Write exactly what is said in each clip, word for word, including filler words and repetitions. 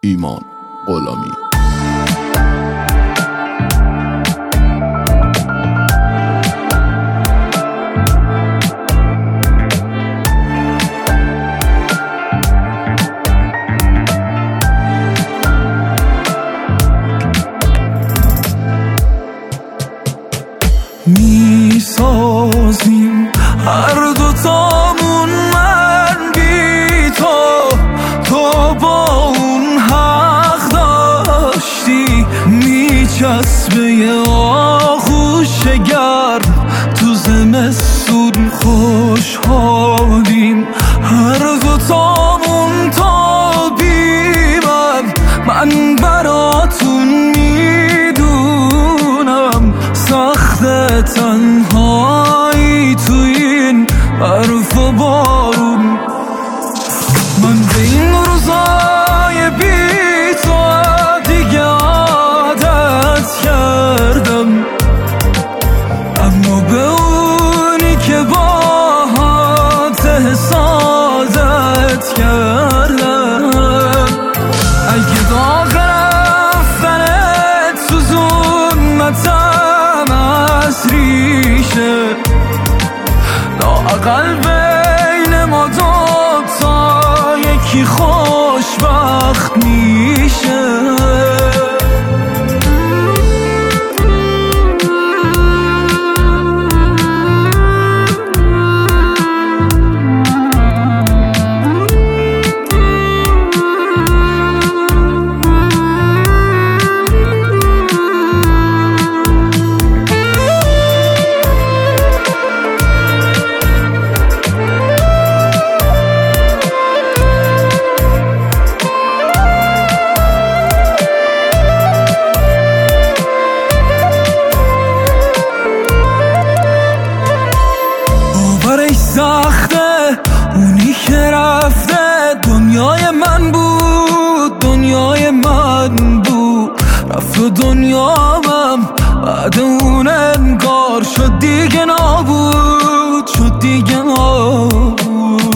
ایمان غلامی. می سازیم هر دوتامون من بی تو، تو با اون حق داشتی. می چسبه یه آغوش گرم تو زمستون خوشحالیم. هر دوتامون تا بی من من براتون میدونم سخت تنهایی تو این برف و بارون. من به این روزای بی تو دیگه عادت کردم، اما به اونی که باهات حسادت کردم. اگه داغ رفتنت سوزوندتم از ریشه، لااقل بین ما دوتا یکی خوشبخت میشه. سخته اونی که رفته دنیای من بود، دنیای من بود. رفت و دنیامم بعد اون انگار شد دیگه نابود، شد دیگه نابود.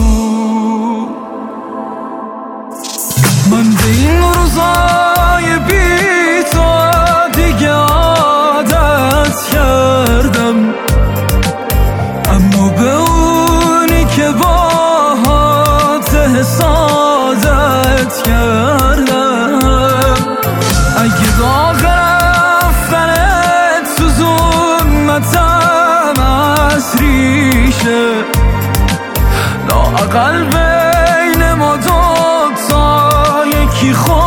من به این روزای بی تو دیگه عادت کردم، اما به اونی که باهات حسادت کردم. اگه داغ رفتنت سوزوندتم از ریشه، لااقل بین ما دوتا یکی خود